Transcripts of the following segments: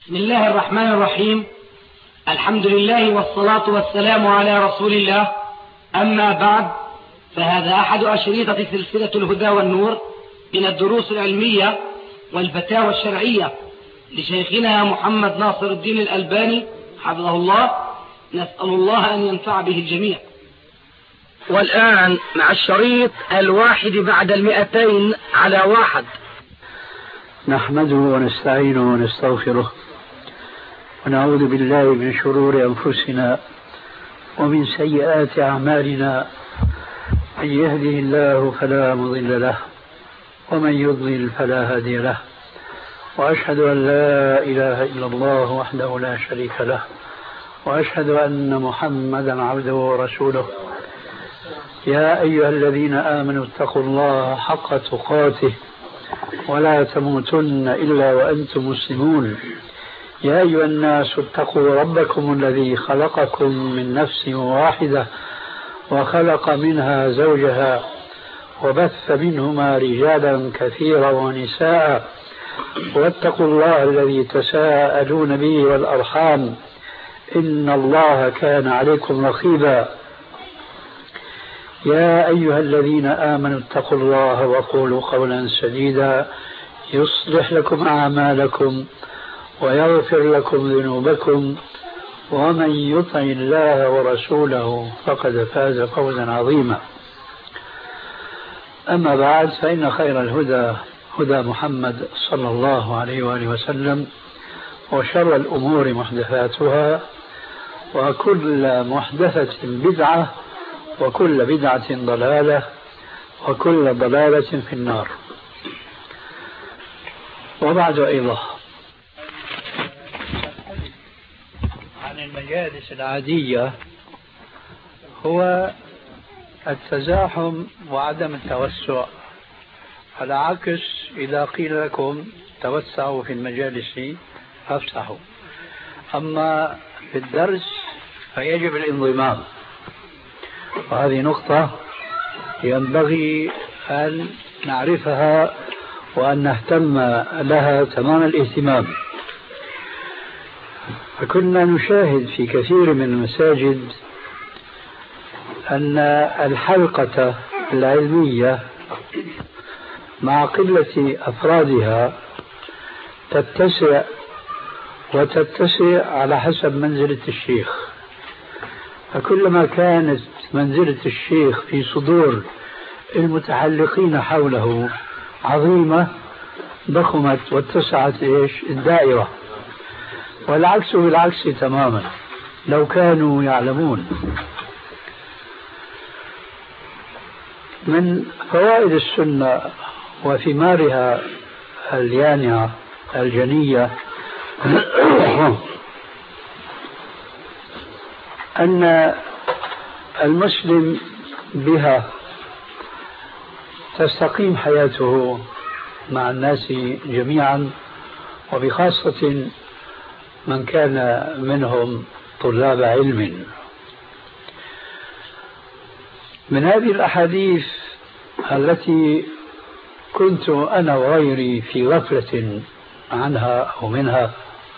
بسم الله الرحمن الرحيم. الحمد لله والصلاة والسلام على رسول الله. أما بعد، فهذا أحد أشريطة سلسلة الهدى والنور من الدروس العلمية والفتاوى الشرعية لشيخنا محمد ناصر الدين الألباني حفظه الله. نسأل الله أن ينفع به الجميع. والآن مع الشريط 1 على 1. نحمده ونستعينه ونستغفره ونعوذ بالله من شرور أنفسنا ومن سيئات أعمالنا. من يهده الله فلا مضل له ومن يضلل فلا هادي له، وأشهد أن لا إله إلا الله وحده لا شريك له، وأشهد أن محمدا عبده ورسوله. يا أيها الذين آمنوا اتقوا الله حق تقاته ولا تموتن إلا وأنتم مسلمون. يا أيها الناس اتقوا ربكم الذي خلقكم من نفس واحدة وخلق منها زوجها وبث منهما رجالا كثيرا ونساء، واتقوا الله الذي تساءلون به والأرحام إن الله كان عليكم رقيبا. يا أيها الذين آمنوا اتقوا الله وقولوا قولا سديدا يصلح لكم أعمالكم ويغفر لكم ذنوبكم، ومن يطع الله ورسوله فقد فاز فوزا عظيما. أما بعد، فإن خير الهدى هدى محمد صلى الله عليه وآله وسلم، وشر الأمور محدثاتها، وكل محدثة بدعة، وكل بدعة ضلالة، وكل ضلالة في النار. وبعد أيضا عن المجالس العادية هو التزاحم وعدم التوسع، على عكس إذا قيل لكم توسعوا في المجالس فافسحوا. أما في الدرس فيجب الانضمام، وهذه نقطة ينبغي أن نعرفها وأن نهتم لها تمام الاهتمام. فكنا نشاهد في كثير من المساجد أن الحلقة العلمية مع قلة أفرادها تتسع وتتسع على حسب منزلة الشيخ. فكلما كانت منزلة الشيخ في صدور المتحلقين حوله عظيمة ضخمت واتسعت الدائرة، والعكس بالعكس تماما لو كانوا يعلمون. من فوائد السنة وثمارها اليانعة الجنية أن المسلم بها تستقيم حياته مع الناس جميعا، وبخاصة من كان منهم طلاب علم. من هذه الأحاديث التي كنت أنا وغيري في غفلة عنها أو منها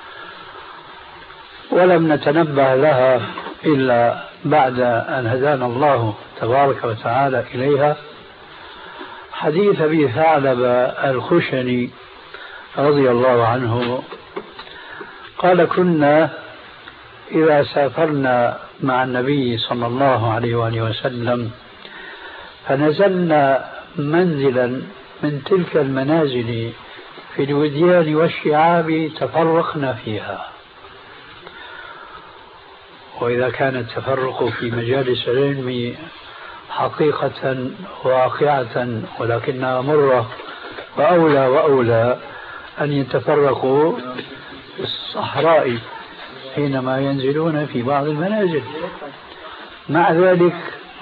ولم نتنبه لها إلا بعد أن هدانا الله تبارك وتعالى إليها، حديث أبي ثعلب الخشني رضي الله عنه قال: كنا إذا سافرنا مع النبي صلى الله عليه وآله وسلم فنزلنا منزلا من تلك المنازل في الوديان والشعاب تفرقنا فيها. وإذا كان التفرق في مجالس العلم حقيقة واقعة ولكنها مرة، وأولى وأولى أن يتفرقوا في الصحراء حينما ينزلون في بعض المنازل. مع ذلك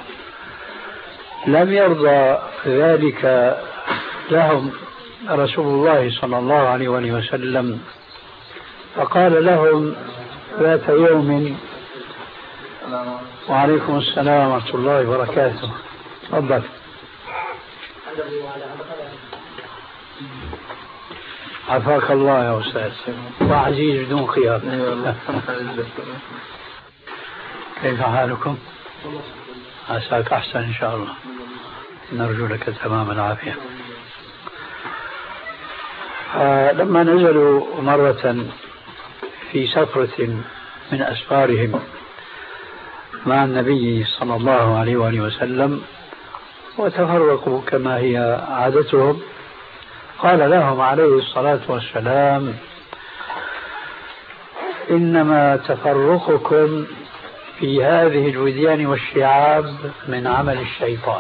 لم يرضى ذلك لهم رسول الله صلى الله عليه وسلم، فقال لهم ذات يوم: وعليكم السلام ورحمة الله وبركاته، تفضل. عافاك الله يا أستاذ، وعزيز بدون خيار. كيف حالكم؟ عساك أحسن إن شاء الله، نرجو لك تمام العافية. لما نزلوا مرة في سفرة من أسفارهم مع النبي صلى الله عليه وآله وسلم وتفرقوا كما هي عادتهم، قال لهم عليه الصلاة والسلام: إنما تفرقكم في هذه الوديان والشعاب من عمل الشيطان.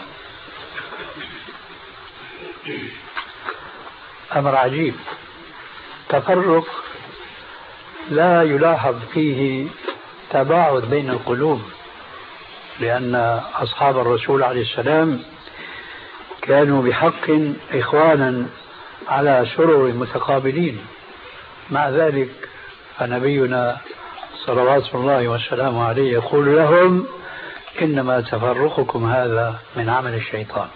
أمر عجيب، تفرق لا يلاحظ فيه تباعد بين القلوب، لأن أصحاب الرسول عليه السلام كانوا بحق إخوانا على سرر متقابلين. مع ذلك فنبينا صلوات الله والسلام عليه يقول لهم: إنما تفرقكم هذا من عمل الشيطان.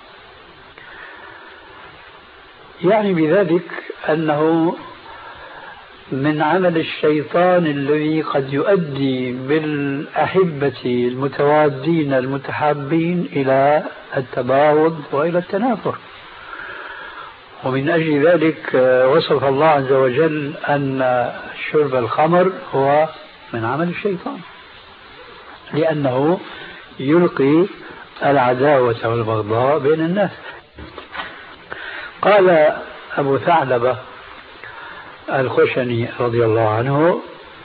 يعني بذلك أنه من عمل الشيطان الذي قد يؤدي بالأحبة المتوادين المتحابين إلى التباغض وإلى التنافر. ومن أجل ذلك وصف الله عز وجل أن شرب الخمر هو من عمل الشيطان، لأنه يلقي العداوة والبغضاء بين الناس. قال أبو ثعلبة الخشني رضي الله عنه: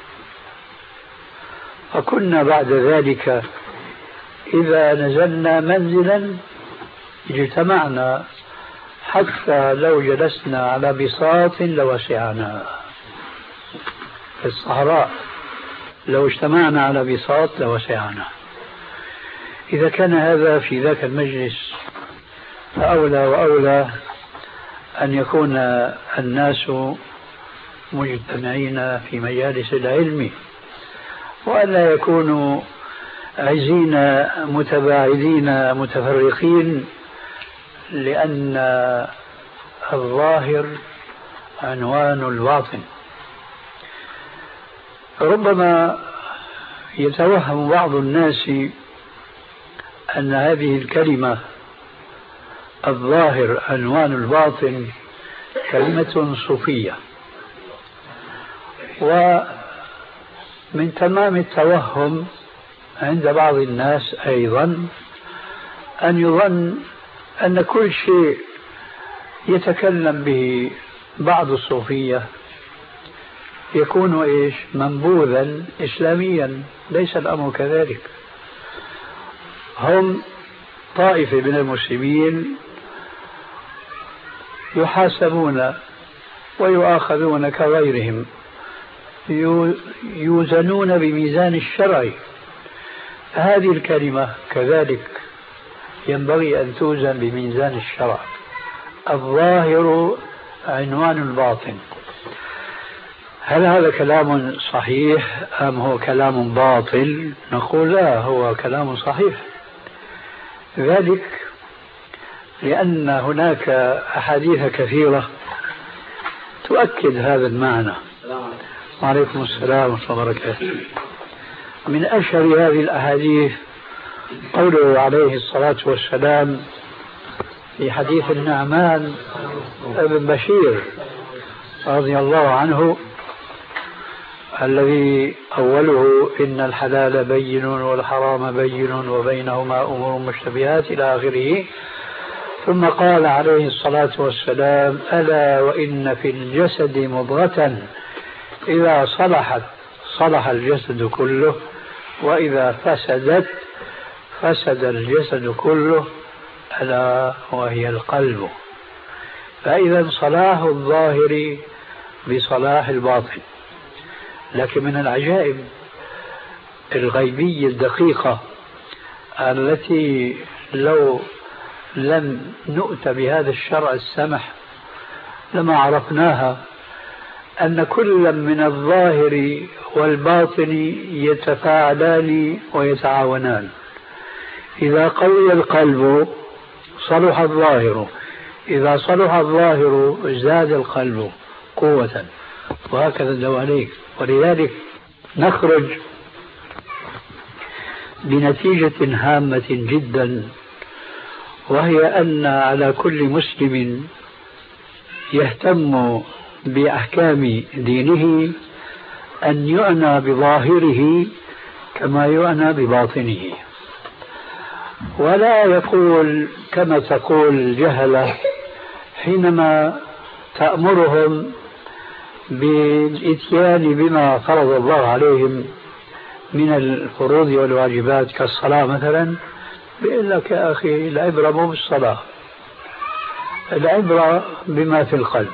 فكنا بعد ذلك إذا نزلنا منزلا اجتمعنا حتى لو جلسنا على بساط لوسعنا. في الصحراء لو اجتمعنا على بساط لوسعنا. إذا كان هذا في ذاك المجلس فأولى وأولى أن يكون الناس مجتمعين في مجالس العلم، وألا يكونوا عزين متباعدين متفرقين، لأن الظاهر عنوان الباطن. ربما يتوهم بعض الناس أن هذه الكلمة الظاهر عنوان الباطن كلمة صوفية، ومن تمام التوهم عند بعض الناس أيضا أن يظن أن كل شيء يتكلم به بعض الصوفية يكون منبوذا إسلاميا. ليس الأمر كذلك. هم طائفة من المسلمين يحاسبون ويؤاخذون كغيرهم، يوزنون بميزان الشرع. هذه الكلمة كذلك ينبغي أن توزن بميزان الشرع. الظاهر عنوان الباطن. هل هذا كلام صحيح أم هو كلام باطل؟ نقول لا، هو كلام صحيح. ذلك لأن هناك أحاديث كثيرة تؤكد هذا المعنى. وعليكم السلام ورحمة الله وبركاته. من أشهر هذه الأحاديث قوله عليه الصلاة والسلام في حديث النعمان بن بشير رضي الله عنه، الذي أوله: إن الحلال بين والحرام بين وبينهما أمور مشتبهات إلى آخره. ثم قال عليه الصلاة والسلام: ألا وإن في الجسد مضغة إذا صلحت صلح الجسد كله، وإذا فسدت فسد الجسد كله، ألا وهي القلب. فإذا صلاح الظاهر بصلاح الباطن. لكن من العجائب الغيبية الدقيقة التي لو لم نؤت بهذا الشرع السمح لما عرفناها، أن كل من الظاهر والباطن يتفاعلان ويتعاونان. إذا قوي القلب صلح الظاهر، إذا صلح الظاهر زاد القلب، قوة، وهكذا الدواليك. ولذلك نخرج بنتيجة هامة جدا، وهي أن على كل مسلم يهتم بأحكام دينه أن يعنى بظاهره كما يعنى بباطنه، ولا يقول كما تقول الجهلة حينما تأمرهم بالإتيان بما فرض الله عليهم من الفروض والواجبات كالصلاة مثلا، بيقول لك يا أخي العبرة مو بالصلاة، العبرة بما في القلب.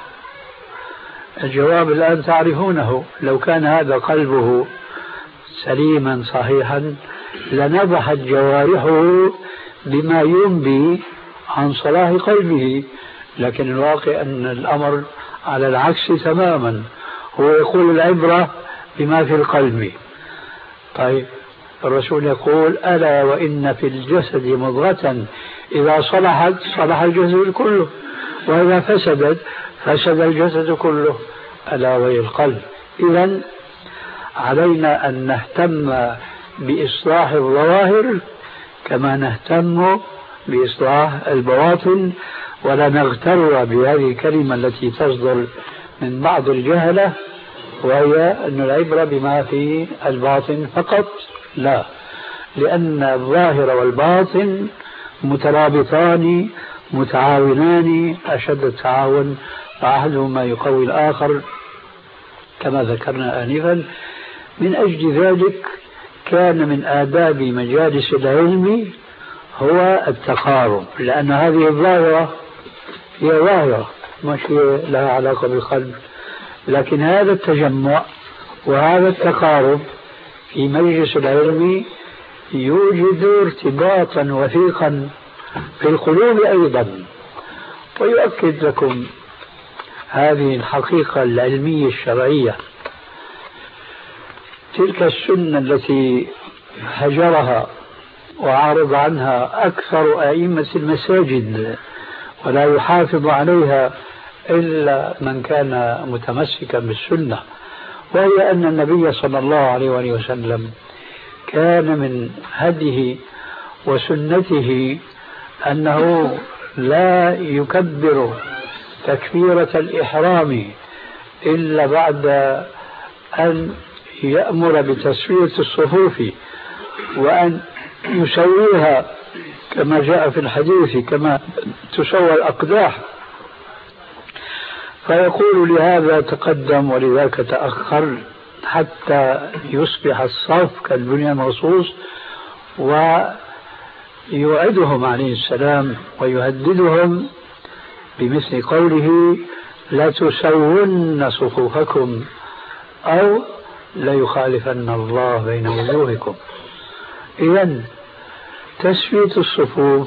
الجواب الآن تعرفونه، لو كان هذا قلبه سليما صحيحا لنضحت جوارحه بما ينبي عن صلاح قلبه، لكن الواقع أن الأمر على العكس تماما، هو يقول العبرة بما في القلب. طيب الرسول يقول ألا وإن في الجسد مضغة إذا صلحت صلح الجسد كله، وإذا فسدت فسد الجسد كله، ألا وهي القلب. إذن علينا أن نهتم بإصلاح الظواهر كما نهتم بإصلاح البواطن، ولا نغتر بهذه الكلمة التي تصدر من بعض الجهلة، وهي أن العبرة بما في الباطن فقط. لا، لأن الظاهر والباطن مترابطان متعاونان أشد التعاون، فأحدهما يقوي الآخر كما ذكرنا آنفا. من أجل ذلك كان من آداب مجالس العلم هو التقارب، لأن هذه الظاهرة هي ظاهرة مش لها علاقة بالقلب، لكن هذا التجمع وهذا التقارب في مجلس العلم يوجد ارتباطا وثيقا في القلوب أيضا. ويؤكد لكم هذه الحقيقة العلمية الشرعية تلك السنة التي هجرها وعارض عنها أكثر أئمة المساجد ولا يحافظ عليها إلا من كان متمسكا بالسنة، وهي أن النبي صلى الله عليه وسلم كان من هديه وسنته أنه لا يكبر تكبيرة الإحرام إلا بعد أن يأمر بتسوية الصفوف وأن يسويها كما جاء في الحديث كما تسوى الأقداح، فيقول لهذا تقدم ولذاك تأخر حتى يصبح الصف كالبنيان المرصوص، ويوعدهم عليه السلام ويهددهم بمثل قوله لا تسون صفوفكم أو لا يخالفن الله بين وجوهكم. إذن تسوية الصفوف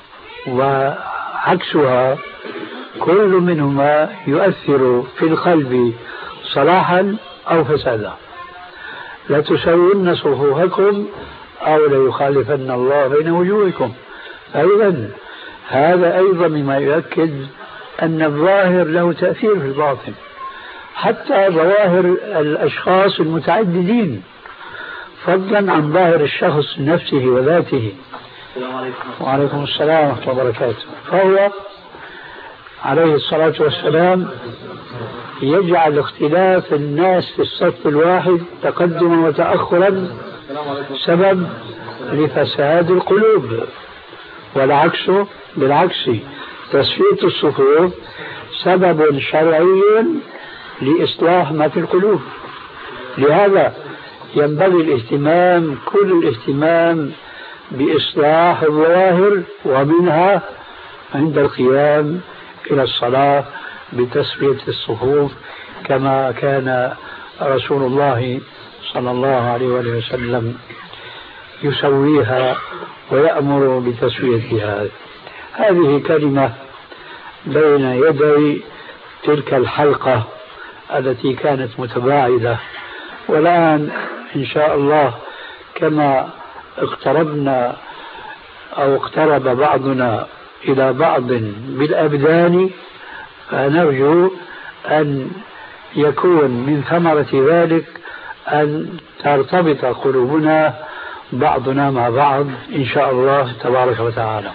وعكسها كل منهما يؤثر في القلب صلاحا أو فسادا. لا تسون صفوفكم أو لا يخالفن الله بين وجوهكم. أيضا هذا أيضا مما يؤكد أن الظاهر له تأثير في الباطن، حتى ظواهر الأشخاص المتعددين فضلا عن ظاهر الشخص نفسه وذاته. وعليكم السلام ورحمة الله وبركاته. فهو عليه الصلاة والسلام يجعل اختلاف الناس في الصف الواحد تقدما وتأخرا سبب لفساد القلوب، والعكس بالعكس، تسوية الصفوف سبب شرعي لإصلاح ما في القلوب. لهذا ينبغي الاهتمام كل الاهتمام بإصلاح الظواهر، ومنها عند القيام إلى الصلاة بتسوية الصفوف كما كان رسول الله صلى الله عليه وسلم يسويها ويأمر بتسويتها. هذه كلمة بين يدي تلك الحلقة التي كانت متباعدة، والآن إن شاء الله كما اقتربنا أو اقترب بعضنا إلى بعض بالأبدان، فنرجو أن يكون من ثمرة ذلك أن ترتبط قلوبنا بعضنا مع بعض إن شاء الله تبارك وتعالى.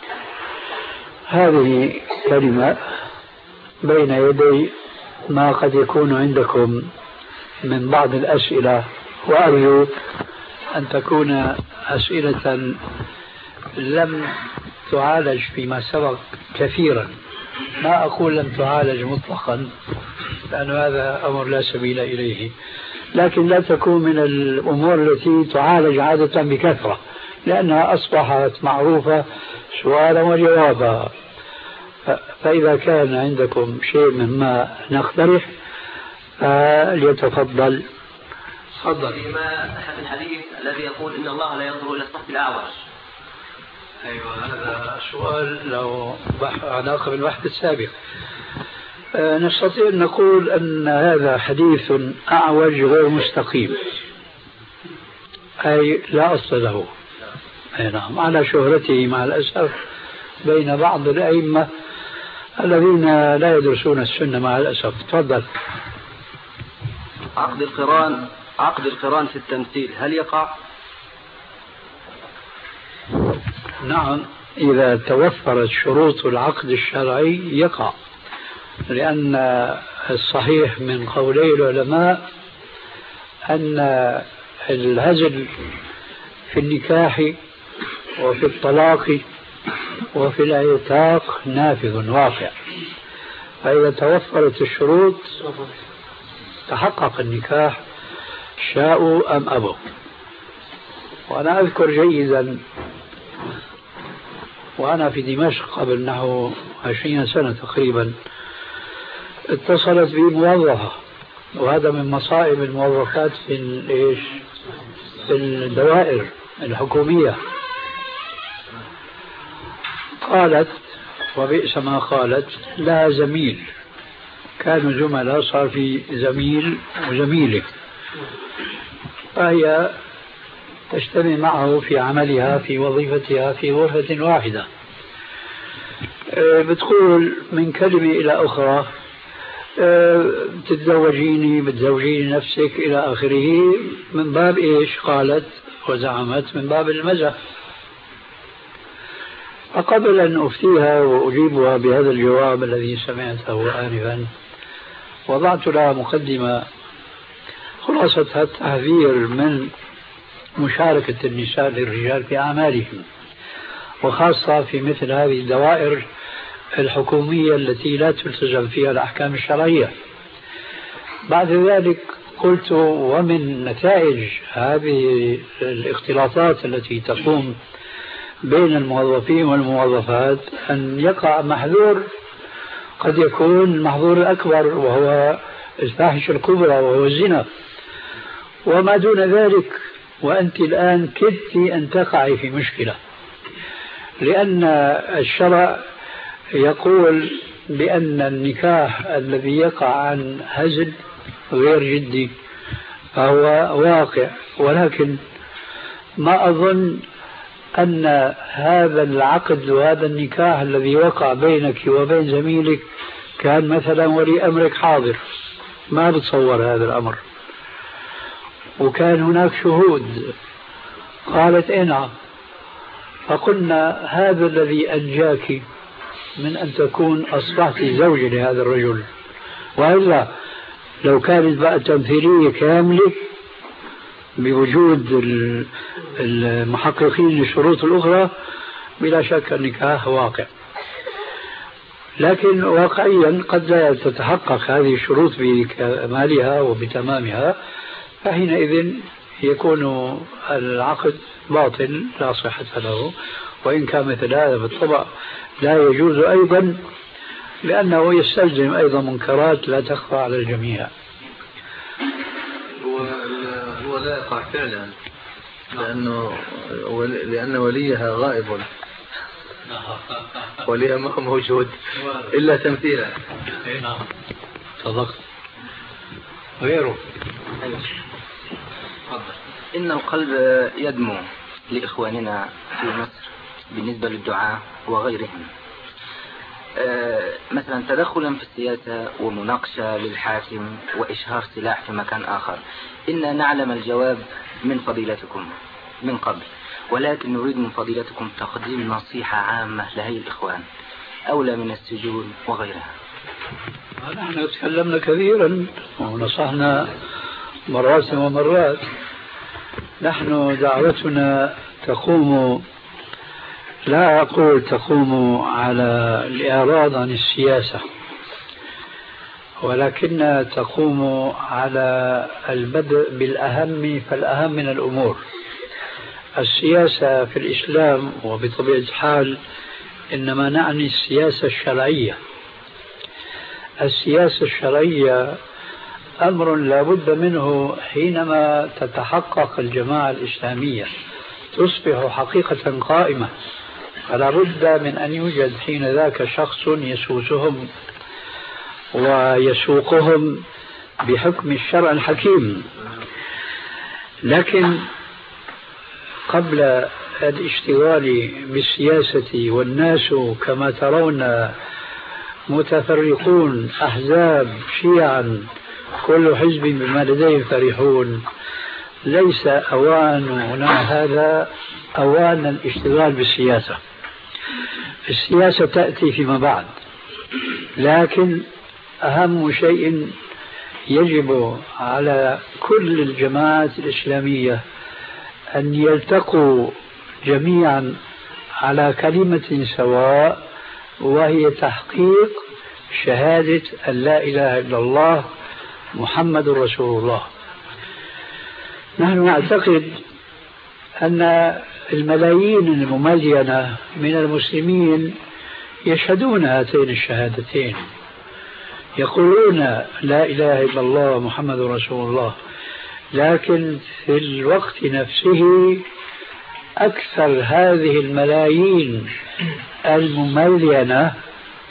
هذه كلمة بين يدي ما قد يكون عندكم من بعض الأسئلة، وأرجو أن تكون أسئلة لم تعالج فيما سبق كثيرا. ما أقول لم تعالج مطلقا لأن هذا أمر لا سبيل إليه، لكن لا تكون من الأمور التي تعالج عادة بكثرة لأنها أصبحت معروفة سؤالا وجوابا. فإذا كان عندكم شيء مما نقترح فليتفضل. تفضل. فيما الحديث الذي يقول إن الله لا ينظر إلى الصف الأعوج. أيوة، هذا سؤال له علاقة بالبحث السابق. نستطيع أن نقول أن هذا حديث أعوج غير مستقيم، أي لا أصل له. أي نعم، على شهرته مع الأسف بين بعض الأئمة الذين لا يدرسون السنة مع الأسف. تفضل. عقد القران في التمثيل هل يقع؟ نعم، إذا توفرت شروط العقد الشرعي يقع، لأن الصحيح من قولي العلماء أن الهزل في النكاح وفي الطلاق وفي العتاق نافذ واقع. فإذا توفرت الشروط تحقق النكاح شاءوا أم أبوا. وأنا أذكر جيدا وأنا في دمشق قبل نحو 20 سنة تقريبا اتصلت بي موظفة، وهذا من مصائب الموظفات في الدوائر الحكومية. قالت وبئس ما قالت، لا زميل، كانوا زملاء صار في زميل وزميلة، فهي تجتمع معه في عملها في وظيفتها في غرفة واحدة. بتقول من كلمة إلى أخرى بتزوجيني نفسك إلى آخره، من باب إيش؟ قالت وزعمت من باب المزح. فقبل أن أفتيها وأجيبها بهذا الجواب الذي سمعته آنفا وضعت لها مقدمة خلاصة التحذير من مشاركة النساء للرجال في أعمالهم، وخاصة في مثل هذه الدوائر الحكومية التي لا تلتزم فيها الأحكام الشرعية. بعد ذلك قلت ومن نتائج هذه الاختلاطات التي تقوم بين الموظفين والموظفات أن يقع محذور قد يكون المحظور الأكبر وهو الفاحشة الكبرى وهو الزنا وما دون ذلك، وأنت الآن كدت أن تقعي في مشكلة، لأن الشرع يقول بأن النكاح الذي يقع عن هزل غير جدي فهو واقع، ولكن ما أظن أن هذا العقد وهذا النكاح الذي وقع بينك وبين زميلك كان مثلا ولي أمرك حاضر، ما بتصور هذا الأمر، وكان هناك شهود. قالت نعم. فقلنا هذا الذي أنجاك من أن تكون أصبحت زوجة لهذا الرجل، وإلا لو كانت بقى تمثيلية كاملة بوجود المحققين للشروط الأخرى بلا شك النكاح واقع، لكن واقعيا قد لا تتحقق هذه الشروط بكمالها وبتمامها، فحينئذ يكون العقد باطل لا صحة له، وإن كان مثل هذا بالطبع لا يجوز أيضا، لأنه يستلزم أيضا منكرات لا تخفى على الجميع. هو لا يقع فعلا لأن وليها غائب، وليها ما هو موجود إلا تمثيلا. نعم صدقت. غيره إن القلب يدمو لإخواننا في مصر بالنسبة للدعاء وغيرهم، مثلا تدخلا في السياسة ومناقشة للحاكم وإشهار سلاح في مكان آخر، إن نعلم الجواب من فضيلتكم من قبل، ولكن نريد من فضيلتكم تقديم نصيحة عامة لهي الإخوان أولى من السجون وغيرها. نحن تكلمنا كثيرا ونصحنا مرات ومرات. نحن دعوتنا تقوم، لا أقول تقوم على الإعراض عن السياسة، ولكن تقوم على البدء بالأهم فالأهم من الأمور. السياسة في الإسلام وبطبيعة الحال إنما نعني السياسة الشرعية. السياسة الشرعية أمر لا بد منه حينما تتحقق الجماعة الإسلامية تصبح حقيقة قائمة، فلا بد من أن يوجد حين ذاك شخص يسوسهم ويسوقهم بحكم الشرع الحكيم. لكن قبل الاشتغال بالسياسة والناس كما ترون متفرقون أحزاب شيعا كل حزب بما لديهم فرحون، ليس أواننا هذا أوان الاشتغال بالسياسة. السياسة تأتي فيما بعد، لكن أهم شيء يجب على كل الجماعات الإسلامية أن يلتقوا جميعا على كلمة سواء، وهي تحقيق شهادة أن لا إله إلا الله محمد رسول الله. نحن نعتقد أن الملايين المملينة من المسلمين يشهدون هاتين الشهادتين، يقولون لا إله إلا الله محمد رسول الله، لكن في الوقت نفسه أكثر هذه الملايين المملينة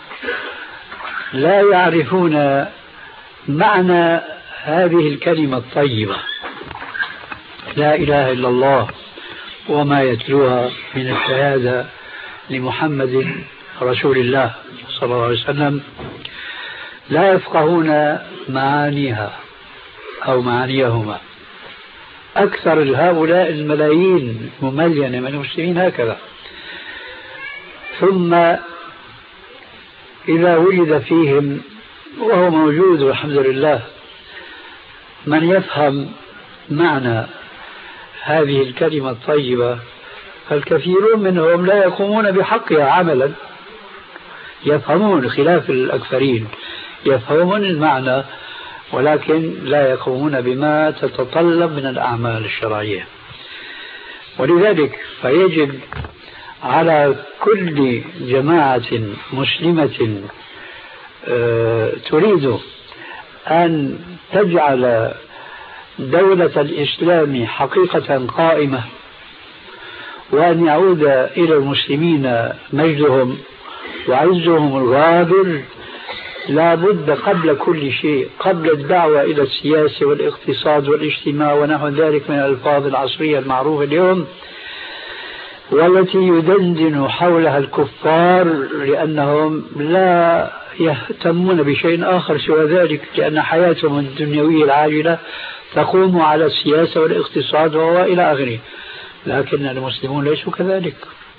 لا يعرفون معنى هذه الكلمة الطيبة لا إله إلا الله وما يتلوها من الشهادة لمحمد رسول الله صلى الله عليه وسلم، لا يفقهون معانيها أو معانيهما. أكثر هؤلاء الملايين مملينة من المسلمين هكذا. ثم إذا وجد فيهم، وهو موجود والحمد لله، من يفهم معنى هذه الكلمة الطيبة، فالكثيرون منهم لا يقومون بحقها عملا، يفهمون خلاف الأكثرين، يفهمون المعنى ولكن لا يقومون بما تتطلب من الأعمال الشرعية. ولذلك فيجب على كل جماعة مسلمة تريد أن تجعل دولة الإسلام حقيقة قائمة وأن يعود إلى المسلمين مجدهم وعزهم الغابر، لا بد قبل كل شيء، قبل الدعوة إلى السياسة والاقتصاد والاجتماع ونحو ذلك من الألفاظ العصرية المعروفة اليوم، والتي يدندن حولها الكفار لأنهم لا يهتمون بشيء آخر سوى ذلك، لأن حياتهم الدنيوية العاجلة تقوم على السياسة والاقتصاد وإلى آخره. لكن المسلمون ليسوا كذلك.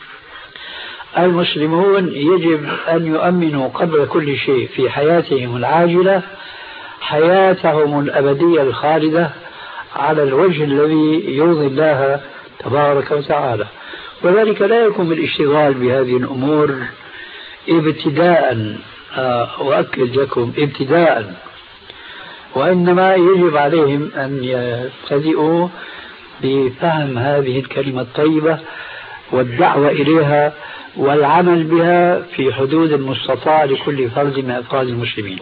المسلمون يجب أن يؤمنوا قبل كل شيء في حياتهم العاجلة حياتهم الأبدية الخالدة على الوجه الذي يرضي الله تبارك وتعالى. وذلك لا يكون بالاشتغال بهذه الأمور ابتداء، وأكد لكم ابتداء، وإنما يجب عليهم أن يبتدئوا بفهم هذه الكلمة الطيبة والدعوة إليها والعمل بها في حدود المستطاع لكل فرد من أفراد المسلمين.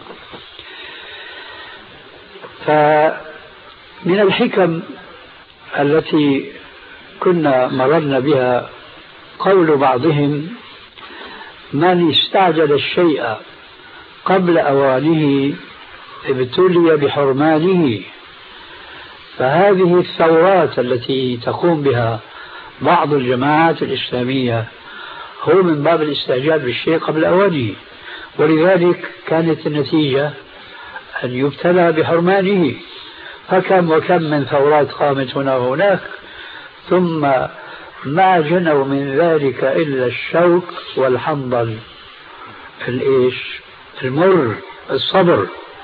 فمن الحكم التي كنا مررنا بها قول بعضهم: من استعجل الشيء قبل أوانه ابتلي بحرمانه. فهذه الثورات التي تقوم بها بعض الجماعات الإسلامية هو من باب الاستعجال بالشيء قبل أوانه. ولذلك كانت النتيجة أن يبتلى بحرمانه. فكم وكم من ثورات قامت هنا وهناك، ثم ما جنوا من ذلك إلا الشوك والحنظل، الإيش؟ المر، الصبر.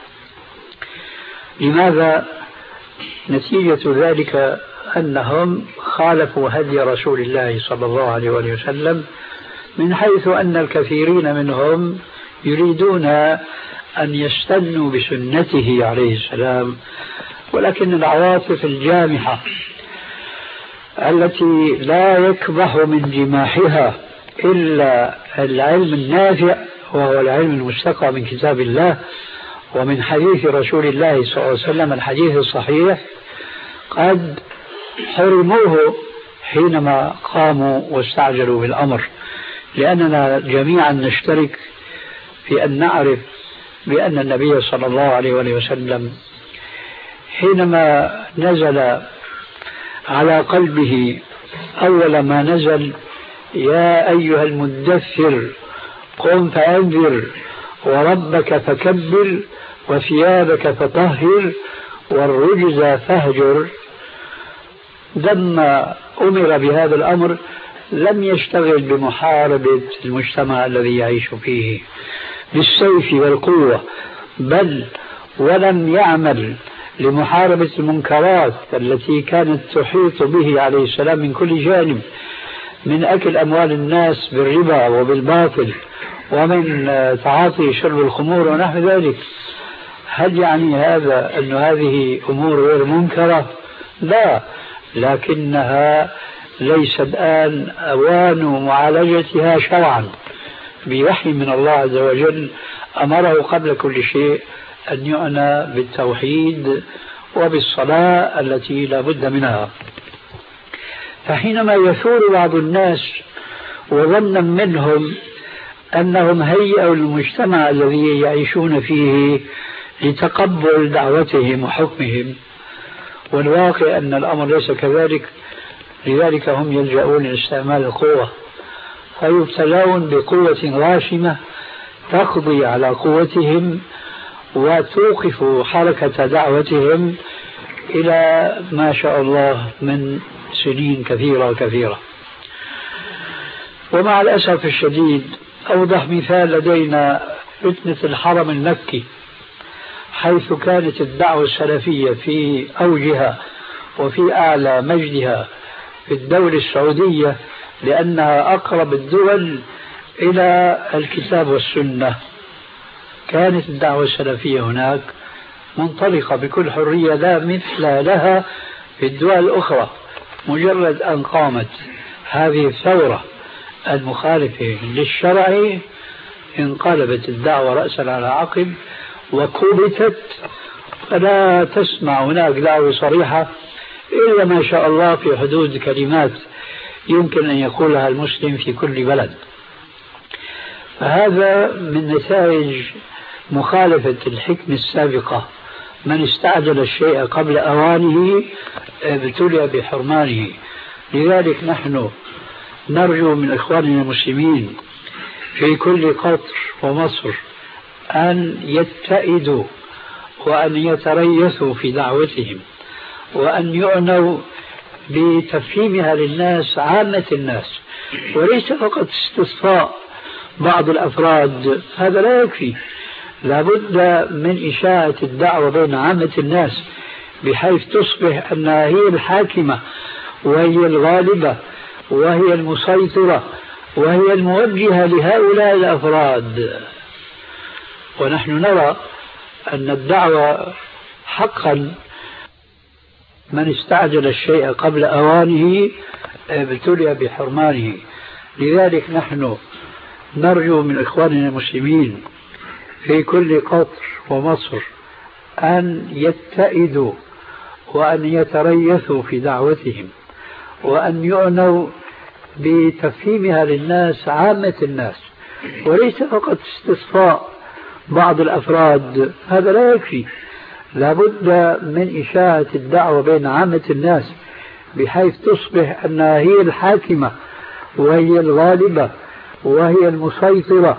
لماذا؟ نتيجة ذلك أنهم خالفوا هدي رسول الله صلى الله عليه وسلم، من حيث أن الكثيرين منهم يريدون أن يستنوا بسنته عليه السلام، ولكن العواطف الجامحة التي لا يكبح من جماحها إلا العلم النافع، وهو العلم المستقى من كتاب الله ومن حديث رسول الله صلى الله عليه وسلم الحديث الصحيح، قد حرموه حينما قاموا واستعجلوا بالأمر. لأننا جميعا نشترك في أن نعرف بأن النبي صلى الله عليه وسلم حينما نزل على قلبه أول ما نزل: يا أيها المدثر قم فأنذر وربك فكبر وثيابك فطهر والرجز فاهجر، لما أمر بهذا الأمر لم يشتغل بمحاربة المجتمع الذي يعيش فيه بالسيف والقوة، بل ولم يعمل لمحاربة المنكرات التي كانت تحيط به عليه السلام من كل جانب، من أكل أموال الناس بالربا وبالباطل، ومن تعاطي شرب الخمور ونحو ذلك. هل يعني هذا أن هذه أمور غير منكرة؟ لا، لكنها ليس الآن أوان معالجتها شرعا بوحي من الله عز وجل. أمره قبل كل شيء أن يعنى بالتوحيد وبالصلاة التي لا بد منها. فحينما يثور بعض الناس وظنا منهم أنهم هيئوا المجتمع الذي يعيشون فيه لتقبل دعوتهم وحكمهم، والواقع أن الأمر ليس كذلك، لذلك هم يلجؤون لاستعمال القوة، فيبتلون بقوة غاشمة تقضي على قوتهم وتوقف حركة دعوتهم إلى ما شاء الله من سنين كثيرة كثيرة. ومع الأسف الشديد أوضح مثال لدينا فتنة الحرم المكي، حيث كانت الدعوة السلفية في أوجها وفي أعلى مجدها في الدولة السعودية، لأنها أقرب الدول إلى الكتاب والسنة. كانت الدعوة السلفية هناك منطلقة بكل حرية لا مثل لها في الدول الأخرى. مجرد أن قامت هذه الثورة المخالفة للشرع انقلبت الدعوة رأسا على عقب وكبتت، فلا تسمع هناك دعوة صريحة إلا ما شاء الله في حدود كلمات يمكن أن يقولها المسلم في كل بلد. فهذا من نتائج مخالفة الحكمة السابقة. من استعجل الشيء قبل أوانه ابتلي بحرمانه. لذلك نحن نرجو من إخواننا المسلمين في كل قطر ومصر أن يتئدوا وأن يتريثوا في دعوتهم، وأن يعنوا بتفهيمها للناس عامة الناس، وليس فقط استصفاء بعض الأفراد. هذا لا يكفي، لابد من إشاعة الدعوة بين عامة الناس بحيث تصبح أنها هي الحاكمة وهي الغالبة وهي المسيطرة وهي الموجهة لهؤلاء الأفراد. ونحن نرى أن الدعوة حقا من استعجل الشيء قبل أوانه ابتلي بحرمانه. لذلك نحن نرجو من إخواننا المسلمين في كل قطر ومصر أن يتئدوا وأن يتريثوا في دعوتهم، وأن يعنوا بتفهيمها للناس عامة الناس، وليس فقط استصفاء بعض الأفراد. هذا لا يكفي، لابد من إشاعة الدعوة بين عامة الناس بحيث تصبح أنها هي الحاكمة وهي الغالبة وهي المسيطرة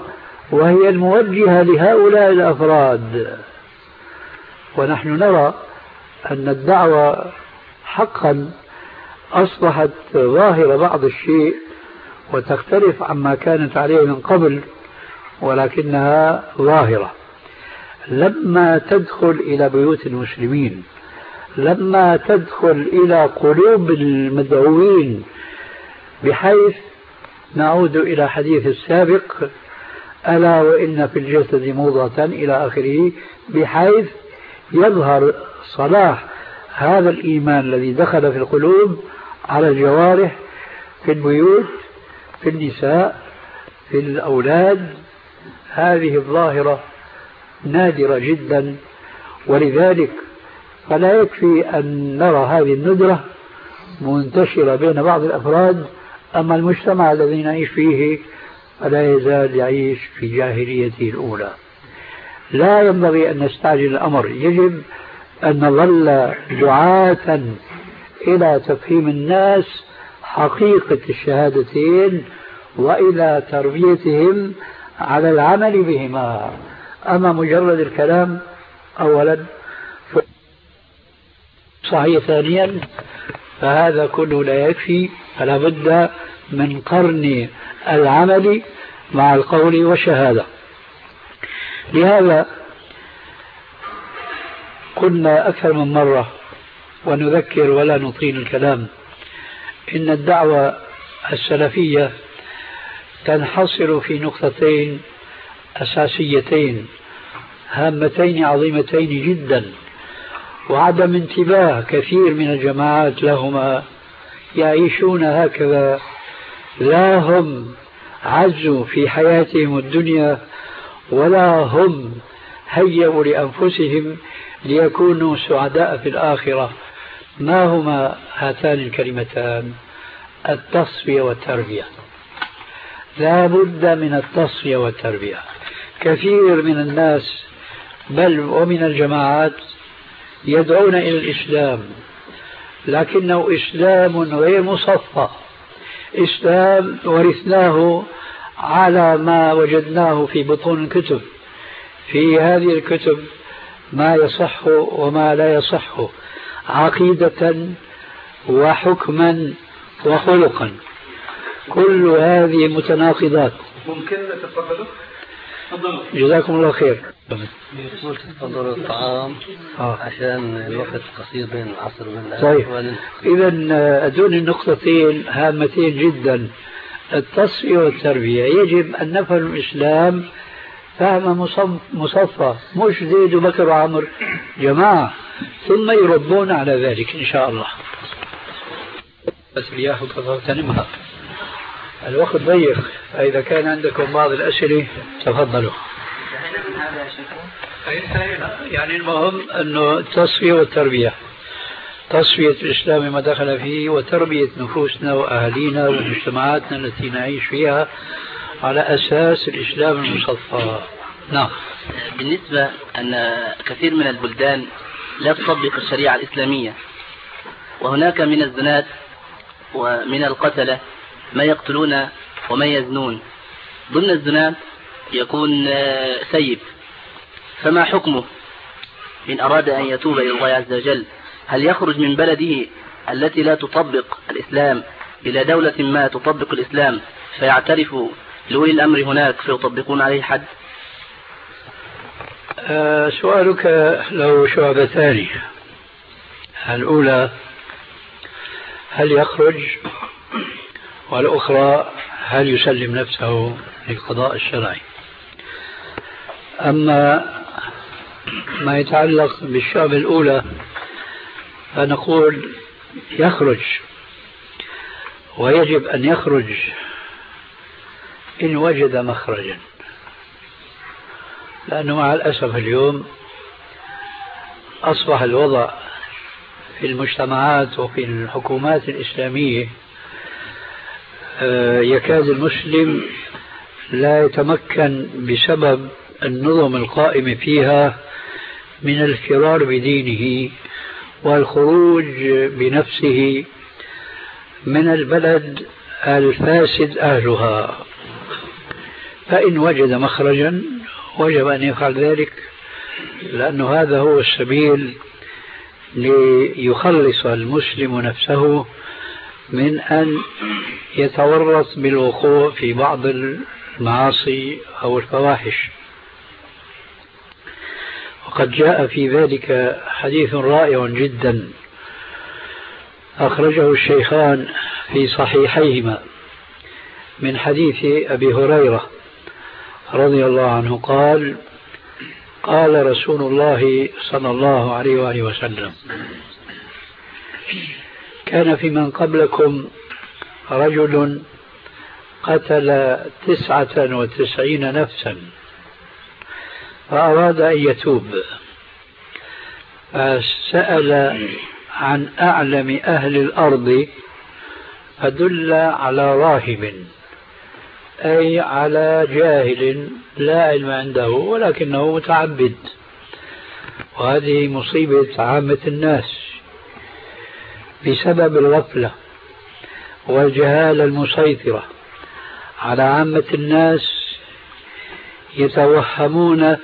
وهي الموجهة لهؤلاء الأفراد. ونحن نرى أن الدعوة حقا أصبحت ظاهرة بعض الشيء وتختلف عما كانت عليه من قبل، ولكنها ظاهرة. لما تدخل إلى بيوت المسلمين، لما تدخل إلى قلوب المدعوين، بحيث نعود إلى حديث السابق ألا وإن في الجسد مضغة إلى آخره، بحيث يظهر صلاح هذا الإيمان الذي دخل في القلوب على الجوارح، في البيوت، في النساء، في الأولاد. هذه الظاهرة نادرة جدا، ولذلك فلا يكفي أن نرى هذه الندرة منتشرة بين بعض الأفراد، أما المجتمع الذي نعيش فيه فلا يزال يعيش في جاهليته الأولى. لا ينبغي أن نستعجل الأمر، يجب أن نظل دعاة إلى تفهيم الناس حقيقة الشهادتين وإلى تربيتهم على العمل بهما. أما مجرد الكلام أولا صحيح، ثانيا فهذا كله لا يكفي، فلا بد من قرن العمل مع القول والشهادة. لهذا قلنا أكثر من مرة ونذكر ولا نطيل الكلام، إن الدعوة السلفية تنحصر في نقطتين أساسيتين هامتين عظيمتين جدا، وعدم انتباه كثير من الجماعات لهما. يعيشون هكذا، لا هم عزوا في حياتهم الدنيا ولا هم هيئوا لأنفسهم ليكونوا سعداء في الآخرة. ما هما هاتان الكلمتان؟ التصفية والتربية. لا بد من التصفية والتربية. كثير من الناس بل ومن الجماعات يدعون إلى الإسلام، لكنه إسلام غير مصفى، إسلام ورثناه على ما وجدناه في بطون الكتب. في هذه الكتب ما يصح وما لا يصح، عقيدة وحكما وخلقا، كل هذه متناقضات. ممكن تتفضلوا؟ جزاكم الله خير. تفضلوا الطعام عشان الوقت قصير بين العصر والعشاء. طيب، إذا أدون النقطتين هامتين جدا، التصفية والتربية. يجب أن نفهم الإسلام فهم مصفى، مش زيد وبكر وعمر جماعة، ثم يربون على ذلك إن شاء الله. بس الياح تغتنمها، الوقت ضيق، فإذا كان عندكم بعض الأسئلة تفضلوا. يعني المهم أنه التصفية والتربية، تصفية الإسلام ما دخل فيه، وتربية نفوسنا وأهالينا ومجتمعاتنا التي نعيش فيها على أساس الإسلام المصفى. نعم. بالنسبة أن كثير من البلدان لا تطبق الشريعة الإسلامية، وهناك من الزنات ومن القتلة ما يقتلون وما يزنون. ضمن الزنات يكون سيب، فما حكمه إن أراد أن يتوب إلى الله عز وجل؟ هل يخرج من بلده التي لا تطبق الإسلام إلى دولة ما تطبق الإسلام فيعترف لولي الأمر هناك فيطبقون عليه حد؟ سؤالك له شعبتان. الأولى هل يخرج، والأخرى هل يسلم نفسه للقضاء الشرعي. أما ما يتعلق بالشعبة الأولى فنقول يخرج، ويجب أن يخرج إن وجد مخرجا، لأنه مع الأسف اليوم أصبح الوضع في المجتمعات وفي الحكومات الإسلامية يكاد المسلم لا يتمكن بسبب النظم القائمة فيها من الفرار بدينه والخروج بنفسه من البلد الفاسد أهلها. فإن وجد مخرجا وجب أن يفعل ذلك، لأنه هذا هو السبيل ليخلص المسلم نفسه من أن يتورط بالوقوع في بعض المعاصي أو الفواحش. وقد جاء في ذلك حديث رائع جدا أخرجه الشيخان في صحيحيهما من حديث أبي هريرة رضي الله عنه قال: قال رسول الله صلى الله عليه وآله وسلم: كان في من قبلكم رجل قتل 99 نفسا فأراد أن يتوب، فسأل عن أعلم أهل الأرض فدل على راهب، أي على جاهل لا علم عنده ولكنه متعبد. وهذه مصيبة عامة الناس بسبب الغفلة والجهالة المسيطرة على عامة الناس، يتوهمون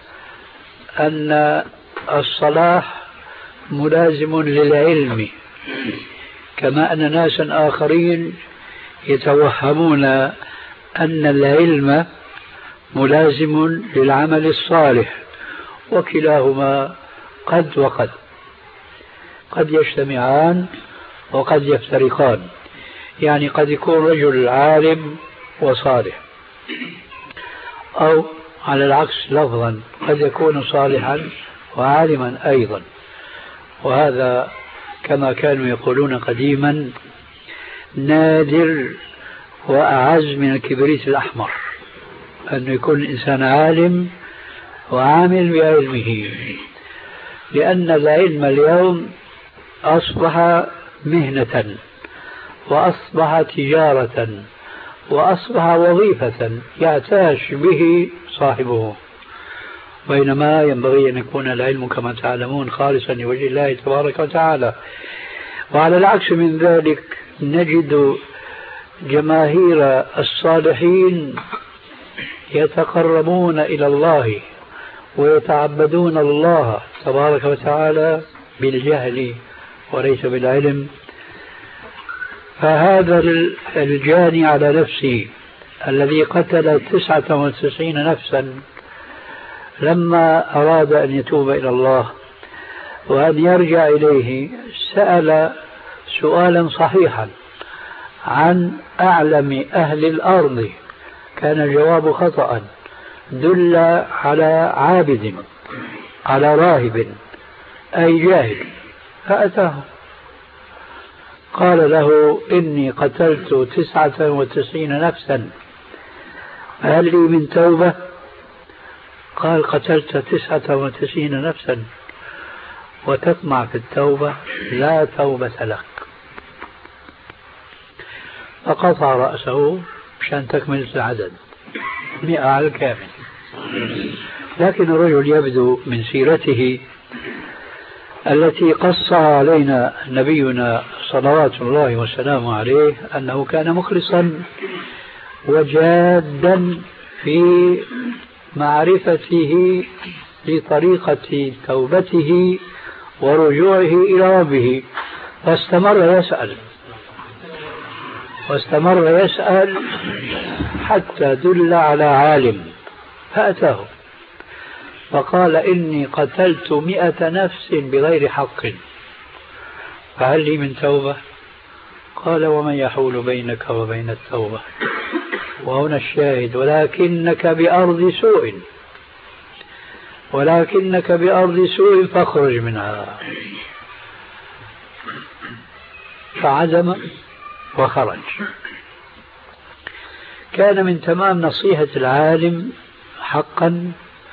أن الصلاح ملازم للعلم، كما أن ناسا آخرين يتوهمون أن العلم ملازم للعمل الصالح، وكلاهما قد وقد، قد يجتمعان وقد يفترقان. يعني قد يكون رجل عالم وصالح، أو على العكس لفظا قد يكون صالحا وعالما أيضا. وهذا كما كانوا يقولون قديما نادر وأعز من الكبريت الأحمر، أن يكون الإنسان عالم وعامل بعلمه، لأن العلم اليوم أصبح مهنة وأصبح تجارة وأصبح وظيفة يعتاش به صاحبه، بينما ينبغي أن يكون العلم كما تعلمون خالصا لوجه الله تبارك وتعالى. وعلى العكس من ذلك نجد جماهير الصالحين يتقربون إلى الله ويتعبدون الله تبارك وتعالى بالجهل وليس بالعلم. فهذا الجاني على نفسه الذي قتل 99 نفسا لما أراد أن يتوب إلى الله وأن يرجع إليه سأل سؤالا صحيحا عن أعلم أهل الأرض، كان الجواب خطأ، دل على عابد، على راهب، أي جاهل. فأتاه قال له: إني قتلت 99 نفسا، هل لي من توبة؟ قال: قتلت 99 نفسا وتطمع في التوبة؟ لا توبة لك. فقطع رأسه مشان تكمل العدد 100 على الكامل. لكن الرجل يبدو من سيرته التي قصها علينا نبينا صلوات الله وسلامه عليه أنه كان مخلصا وجادا في معرفته لطريقة توبته ورجوعه إلى ربه، واستمر يسأل حتى دل على عالم فأتاه فقال: إني قتلت 100 نفس بغير حق، فهل لي من توبة؟ قال: ومن يحول بينك وبين التوبة؟ وهنا الشاهد: ولكنك بأرض سوء فاخرج منها. فعزم وخرج. كان من تمام نصيحة العالم حقا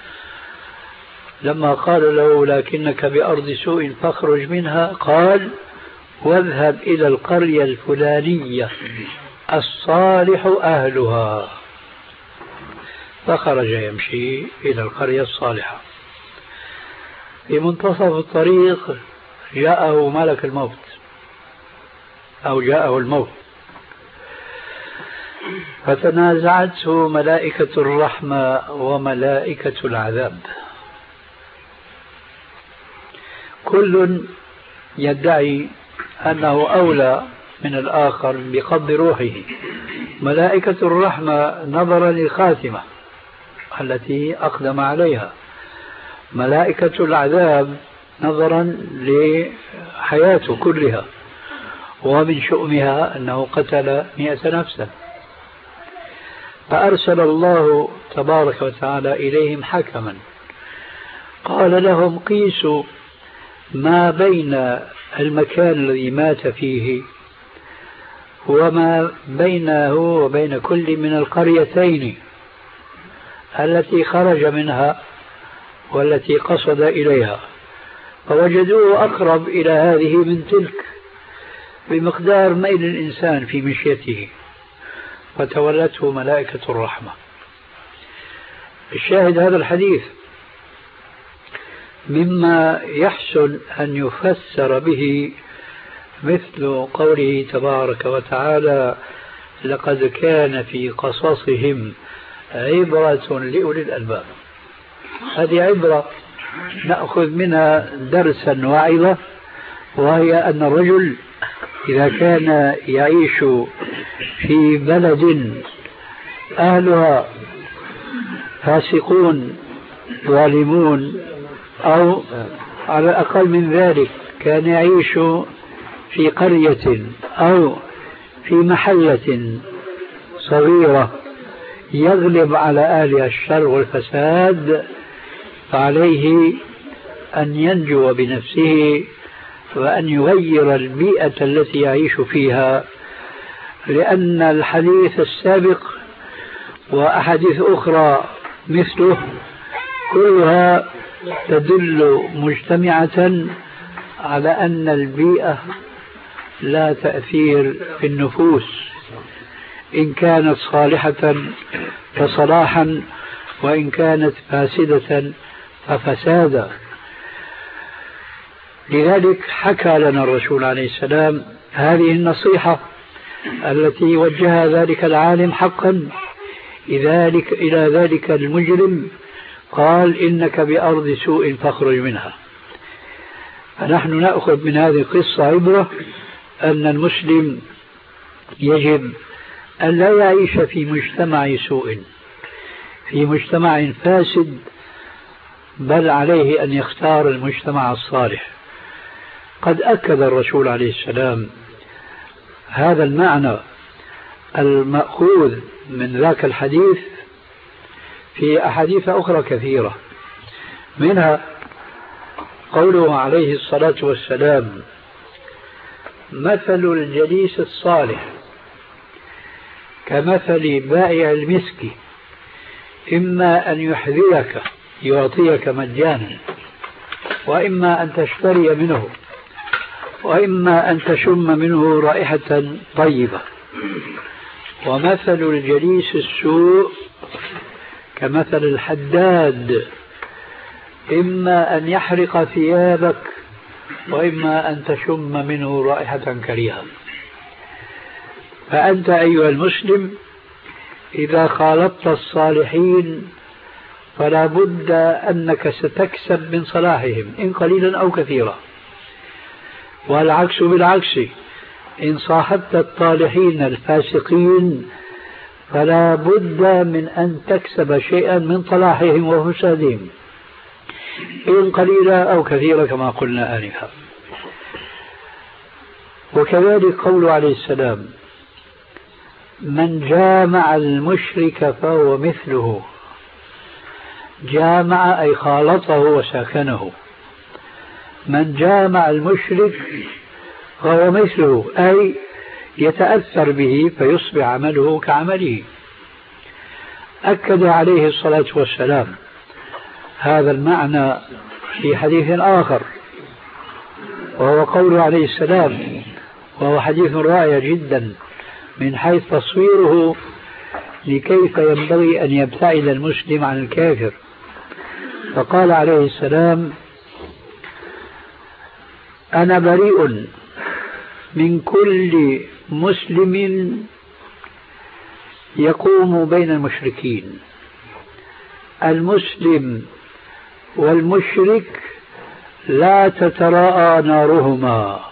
لما قال له: لكنك بأرض سوء فاخرج منها، قال: واذهب إلى القرية الفلانية الصالح أهلها. فخرج يمشي إلى القرية الصالحة. في منتصف الطريق جاءه ملك الموت أو جاءه الموت، فتنازعته ملائكة الرحمة وملائكة العذاب، كل يدعي أنه أولى من الآخر بقبض روحه. ملائكة الرحمة نظرا للخاتمة التي أقدم عليها، ملائكة العذاب نظرا لحياته كلها، ومن شؤمها أنه قتل 100 نفسا. فأرسل الله تبارك وتعالى إليهم حكما قال لهم قيسوا ما بين المكان الذي مات فيه وما بينه وبين كل من القريتين التي خرج منها والتي قصد إليها، فوجدوه أقرب إلى هذه من تلك بمقدار ميل الإنسان في مشيته، فتولته ملائكة الرحمة. الشاهد هذا الحديث مما يحسن أن يفسر به مثل قوله تبارك وتعالى لقد كان في قصصهم عبرة لأولي الألباب. هذه عبرة نأخذ منها درسا وعظة، وهي أن الرجل إذا كان يعيش في بلد أهلها فاسقون ظالمون، أو على الأقل من ذلك كان يعيش في قرية أو في محلة صغيرة يغلب على أهلها الشر والفساد، فعليه أن ينجو بنفسه وأن يغير البيئة التي يعيش فيها، لأن الحديث السابق وأحاديث أخرى مثله كلها تدل مجتمعة على أن البيئة لا تأثير في النفوس، إن كانت صالحة فصلاحا وإن كانت فاسدة ففسادا. لذلك حكى لنا الرسول عليه السلام هذه النصيحة التي وجهها ذلك العالم حقا إلى ذلك المجرم، قال إنك بأرض سوء فاخرج منها. فنحن نأخذ من هذه القصة عبرة أن المسلم يجب أن لا يعيش في مجتمع سوء، في مجتمع فاسد، بل عليه أن يختار المجتمع الصالح. قد أكد الرسول عليه السلام هذا المعنى المأخوذ من ذاك الحديث في أحاديث أخرى كثيرة، منها قوله عليه الصلاة والسلام مثل الجليس الصالح كمثل بائع المسك، إما أن يحذيك يعطيك مجانا، وإما أن تشتري منه، وإما أن تشم منه رائحة طيبة. ومثل الجليس السوء كمثل الحداد، إما أن يحرق ثيابك وإما أن تشم منه رائحة كريهة. فأنت أيها المسلم إذا خالطت الصالحين فلا بد أنك ستكسب من صلاحهم إن قليلا أو كثيرا، والعكس بالعكس، إن صاحبت الطالحين الفاسقين فلا بد من أن تكسب شيئا من صلاحهم وفسادهم إن قليلا أو كثيرا كما قلنا آنفا. وكذلك قول عليه السلام من جامع المشرك فهو مثله، جامع أي خالطه وساكنه، من جامع المشرك فهو مثله أي يتأثر به فيصبح عمله كعمله. أكد عليه الصلاة والسلام هذا المعنى في حديث آخر، وهو قوله عليه السلام، وهو حديث رائع جدا من حيث تصويره لكيف ينبغي أن يبتعد المسلم عن الكافر. فقال عليه السلام أنا بريء من كل مسلم يقوم بين المشركين. المسلم والمشرك لا تتراءى نارهما.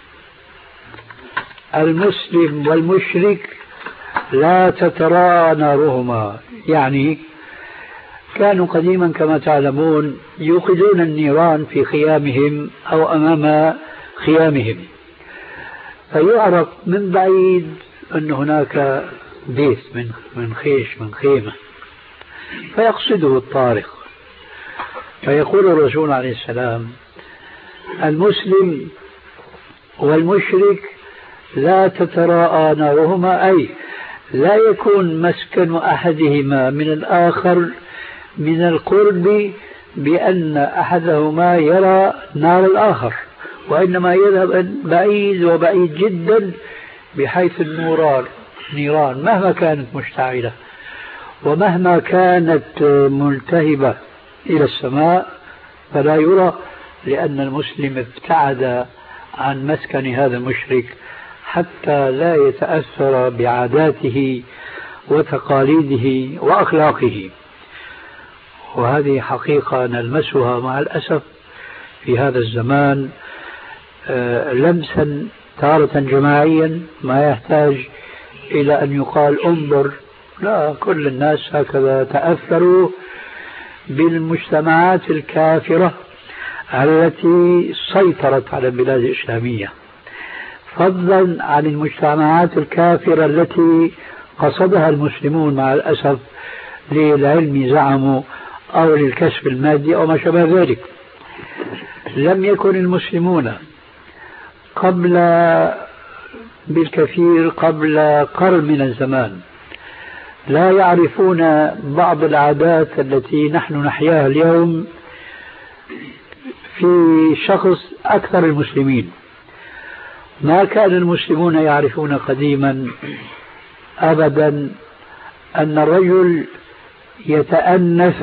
المسلم والمشرك لا تتراءى نارهما، يعني كانوا قديما كما تعلمون يوقدون النيران في خيامهم أو أمام خيامهم، فيعرف من بعيد أن هناك بيت من خيش من خيمة، فيقصده الطارق، فيقول الرسول عليه السلام: المسلم والمشرك لا تتراءى نارهما، أي لا يكون مسكن أحدهما من الآخر من القرب بأن أحدهما يرى نار الآخر، وإنما يذهب بعيد وبعيد جدا، بحيث النيران مهما كانت مشتعلة ومهما كانت ملتهبة إلى السماء فلا يرى، لأن المسلم ابتعد عن مسكن هذا المشرك حتى لا يتأثر بعاداته وتقاليده وأخلاقه. وهذه حقيقة نلمسها مع الأسف في هذا الزمان لمسا تارة جماعيا ما يحتاج إلى أن يقال انظر، لا، كل الناس هكذا تأثروا بالمجتمعات الكافرة التي سيطرت على البلاد الإسلامية، فضلا عن المجتمعات الكافرة التي قصدها المسلمون مع الأسف للعلم زعموا أو للكسب المادي أو ما شابه ذلك. لم يكن المسلمون بالكثير قبل قرن من الزمان لا يعرفون بعض العادات التي نحن نحياها اليوم في شخص أكثر المسلمين. ما كان المسلمون يعرفون قديما أبدا أن الرجل يتأنث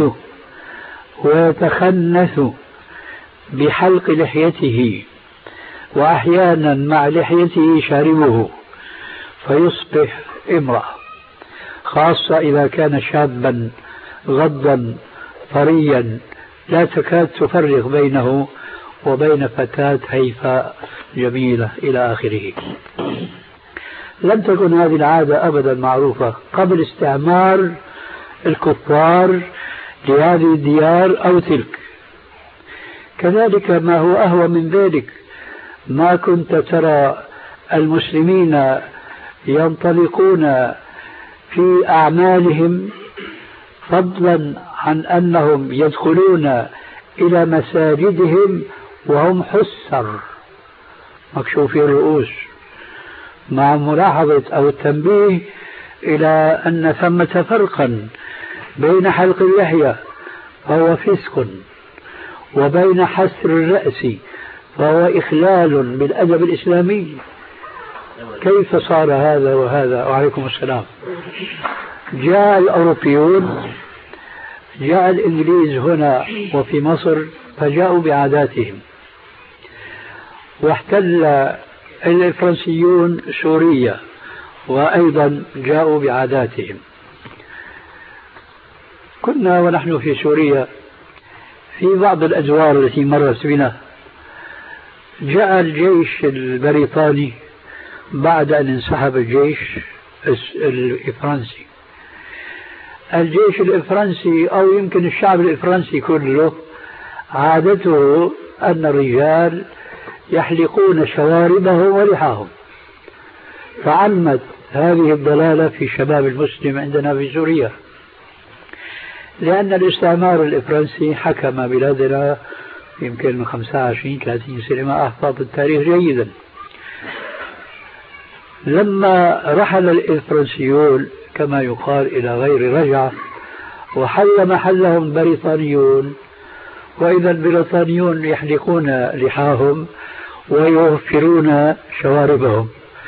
ويتخنث بحلق لحيته، وأحيانا مع لحيته شاربه فيصبح امرأة، خاصة إذا كان شابا غضا طريا لا تكاد تفرق بينه وبين فتاة هيفاء جميلة إلى آخره. لم تكن هذه العادة أبدا معروفة قبل استعمار الكفار لهذه الديار أو تلك. كذلك ما هو أهوى من ذلك، ما كنت ترى المسلمين ينطلقون في أعمالهم، فضلا عن أنهم يدخلون إلى مساجدهم وهم حسر مكشوفي الرؤوس، مع ملاحظة أو التنبيه إلى أن ثمة فرقا بين حلق اللحية فهو فسق، وبين حسر الرأس فهو إخلال بالأدب الإسلامي. كيف صار هذا وهذا؟ وعليكم السلام. جاء الأوروبيون، جاء الإنجليز هنا وفي مصر فجاءوا بعاداتهم، واحتل الفرنسيون سوريا وأيضا جاءوا بعاداتهم. كنا ونحن في سوريا في بعض الأدوار التي مرت بنا جاء الجيش البريطاني بعد أن انسحب الجيش الفرنسي. الجيش الفرنسي أو يمكن الشعب الفرنسي كله عادته أن الرجال يحلقون شواربهم ولحاهم، فعمت هذه الضلالة في شباب المسلم عندنا في سوريا، لأن الاستعمار الفرنسي حكم بلادنا يمكن من 25-30 سنة، ما أحفظ التاريخ جيدا. لما رحل الفرنسيون كما يقال إلى غير رجعة وحل محلهم بريطانيون، وإذا البريطانيون يحلقون لحاهم ويوفرون شواربهم،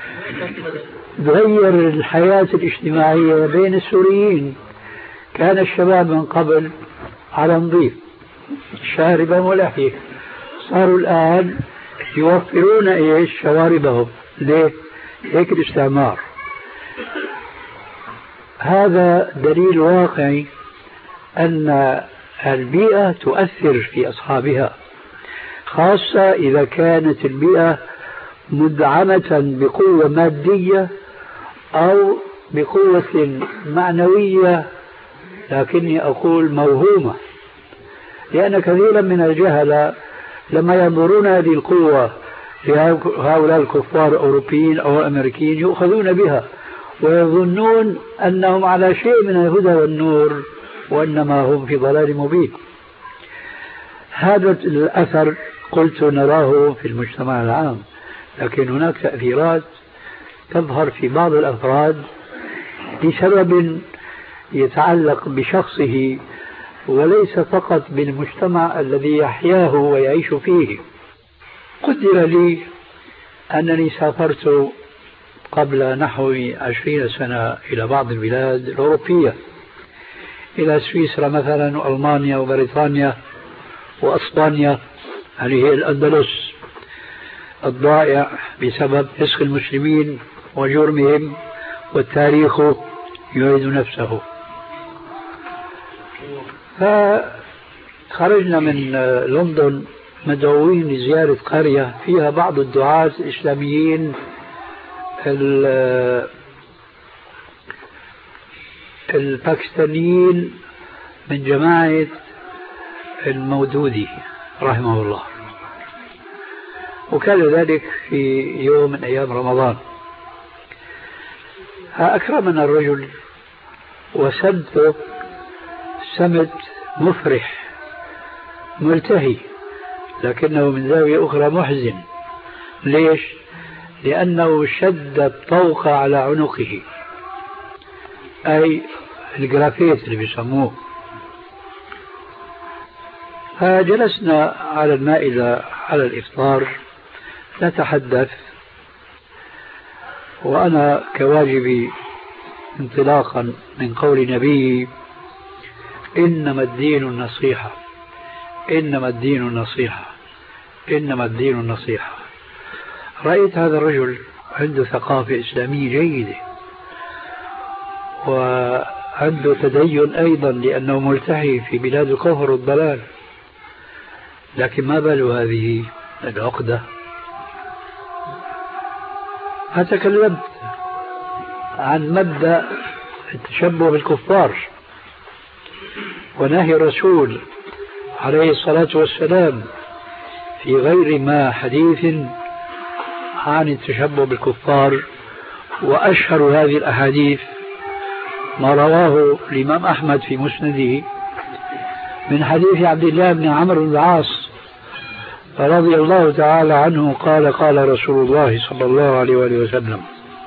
تغير الحياة الاجتماعية بين السوريين. كان الشباب من قبل على نظيف شاربا ولحية، صاروا الآن يوفرون إيش؟ شواربهم. ليه؟ هيك الاستعمار. هذا دليل واقعي أن البيئة تؤثر في أصحابها، خاصة إذا كانت البيئة مدعمة بقوة مادية أو بقوة معنوية، لكني أقول موهومة، لأن كثيرا من الجهلة لما ينظرون هذه القوة لهؤلاء الكفار الأوروبيين أو الأمريكيين يؤخذون بها ويظنون أنهم على شيء من الهدى والنور، وإنما هم في ضلال مبين. هذا الأثر قلت نراه في المجتمع العام، لكن هناك تأثيرات تظهر في بعض الأفراد لسبب يتعلق بشخصه وليس فقط بالمجتمع الذي يحياه ويعيش فيه. قدر لي أنني سافرت قبل نحو 20 سنة إلى بعض البلاد الأوروبية، إلى سويسرا مثلا وألمانيا وبريطانيا وأسبانيا، هذه هي الأندلس الضائع بسبب فسق المسلمين وجرمهم، والتاريخ يعيد نفسه. فخرجنا من لندن مدعوين لزيارة قرية فيها بعض الدعاة الإسلاميين الباكستانيين من جماعة المودودي رحمه الله، وكان ذلك في يوم من أيام رمضان. أكرمنا الرجل وسمته سمت مفرح ملتهي، لكنه من زاوية أخرى محزن. ليش؟ لأنه شد الطوق على عنقه، أي الجرافيت اللي بيسموه. فجلسنا على المائدة على الإفطار نتحدث، وأنا كواجبي انطلاقا من قول نبي إنما الدين النصيحة، إنما الدين النصيحة، إنما الدين النصيحة. رأيت هذا الرجل عنده ثقافة إسلامية جيدة وعنده تدين أيضا لأنه ملتحي في بلاد الكفر والضلال، لكن ما بال هذه العقدة. فتكلمت عن مبدأ التشبه بالكفار ونهي الرسول عليه الصلاة والسلام في غير ما حديث عن التشبه بالكفار. وأشهر هذه الأحاديث ما رواه الإمام أحمد في مسنده من حديث عبد الله بن عمرو بن العاص رضي الله تعالى عنه قال قال رسول الله صلى الله عليه وآله وسلم: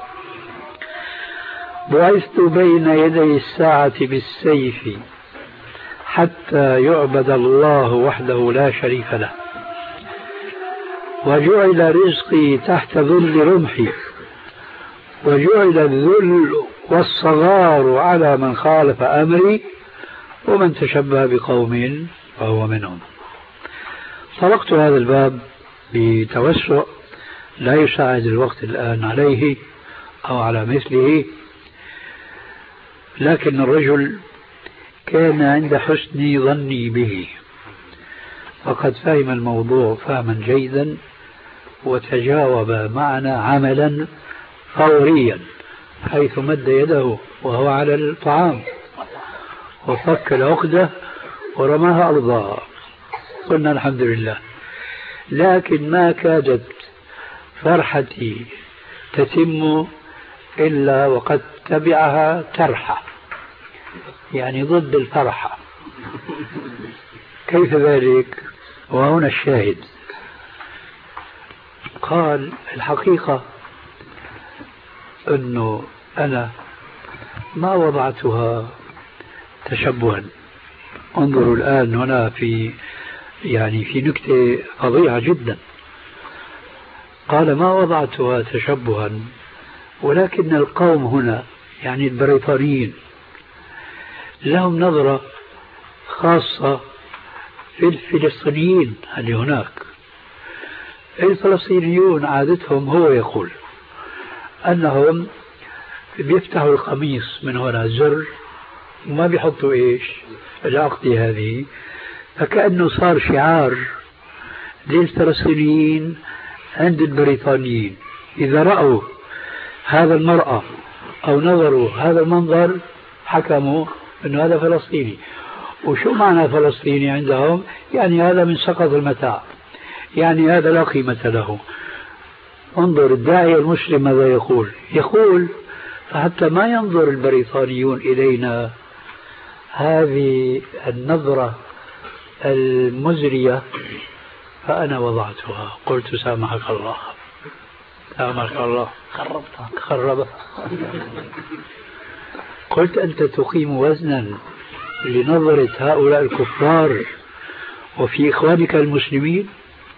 بعثت بين يدي الساعة بالسيف حتى يعبد الله وحده لا شريك له، وجعل رزقي تحت ظل رمحي، وجعل الذل والصغار على من خالف أمري، ومن تشبه بقوم فهو منهم. طرقت هذا الباب بتوسع لا يساعد الوقت الآن عليه أو على مثله، لكن الرجل كان عند حسن ظني به، فقد فهم الموضوع فهما جيدا وتجاوب معنا عملا فوريا، حيث مد يده وهو على الطعام وفك العقدة ورماها أرضها. قلنا الحمد لله. لكن ما كادت فرحتي تتم إلا وقد تبعها ترحة، يعني ضد الفرحة. كيف ذلك؟ وهنا الشاهد. قال: الحقيقة أنه أنا ما وضعتها تشبها. انظروا الآن هنا في نكتة فظيعة جدا. قال: ما وضعتها تشبها، ولكن القوم هنا يعني البريطانيين لهم نظرة خاصة في الفلسطينيين اللي هناك. الفلسطينيون عادتهم، هو يقول أنهم بيفتحوا القميص من هنا زر وما بيحطوا إيش العقدة هذه، فكأنه صار شعار للفلسطينيين عند البريطانيين. إذا رأوا هذا المرأة أو نظروا هذا المنظر حكموا أنه هذا فلسطيني. وشو معنى فلسطيني عندهم؟ يعني هذا من سقط المتاع، يعني هذا لا قيمة له. انظر الداعية المسلم ماذا يقول فحتى ما ينظر البريطانيون إلينا هذه النظرة المزرية فأنا وضعتها، قلت سامحك الله سامحك الله، خربها. قلت أنت تقيم وزنا لنظرة هؤلاء الكفار وفي إخوانك المسلمين.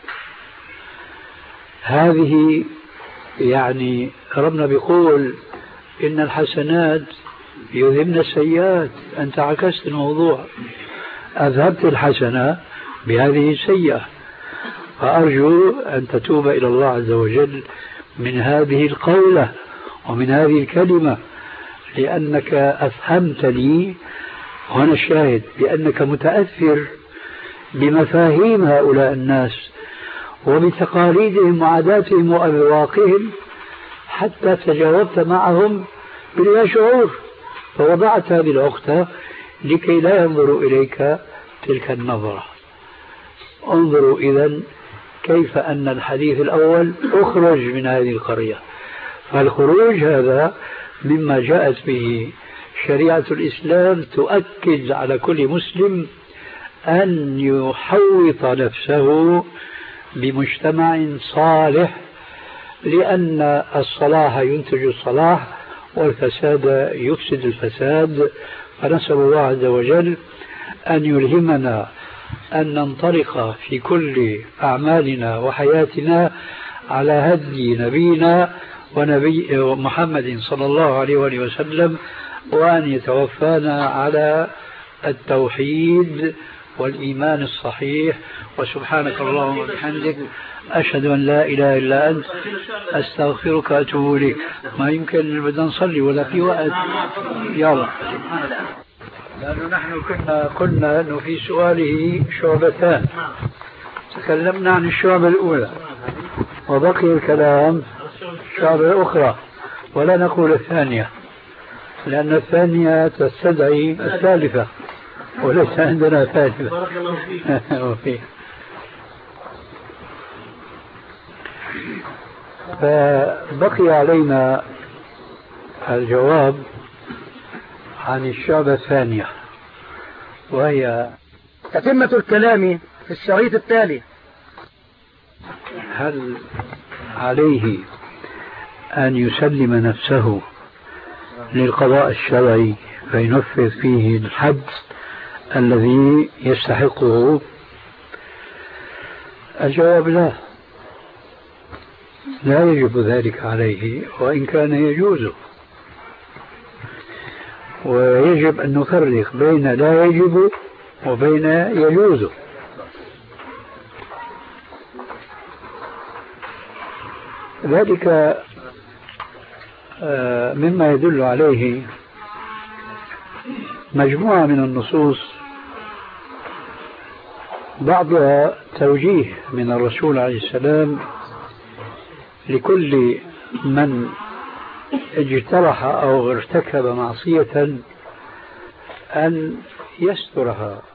هذه يعني ربنا بيقول إن الحسنات يذهبن السيئات، أنت عكست الموضوع، أذهبت الحسنة بهذه السيئة. فأرجو أن تتوب إلى الله عز وجل من هذه القولة ومن هذه الكلمة، لأنك أفهمتني، وأنا الشاهد بأنك متأثر بمفاهيم هؤلاء الناس وبتقاليدهم وعاداتهم وأذواقهم، حتى تجاوبت معهم بلا شعور، فوضعت هذه العقدة لكي لا ينظروا إليك تلك النظرة. انظروا إذن كيف أن الحديث الأول أخرج من هذه القرية، فالخروج هذا مما جاءت به شريعة الإسلام تؤكد على كل مسلم أن يحوط نفسه بمجتمع صالح، لأن الصلاح ينتج الصلاح والفساد يفسد الفساد. فنسأل الله عز وجل أن يلهمنا أن ننطلق في كل أعمالنا وحياتنا على هدي نبينا ونبي محمد صلى الله عليه وآله وسلم، وأن يتوفانا على التوحيد والإيمان الصحيح. وسبحانك اللهم وبحمدك أشهد أن لا إله إلا أنت أستغفرك وأتوب إليك. ما يمكن بدنا نصلي ولا في وقت؟ يلا، لأنه نحن قلنا أنه في سؤاله شعبتان، تكلمنا عن الشعبة الأولى وبقي الكلام الشعبة الأخرى، ولا نقول الثانية لأن الثانية تستدعي الثالثة وليس عندنا ثالثة. بارك الله فيك. فبقي علينا الجواب عن الشعبة الثانية، وهي تتمة الكلام في الشريط التالي. هل عليه أن يسلم نفسه للقضاء الشرعي فينفذ فيه الحد الذي يستحقه؟ الجواب لا، لا يجب ذلك عليه، وإن كان يجوز. ويجب أن نفرق بين لا يجب وبين يجوز. ذلك مما يدل عليه مجموعة من النصوص، بعضها توجيه من الرسول عليه السلام لكل من اجترح أو ارتكب معصية أن يسترها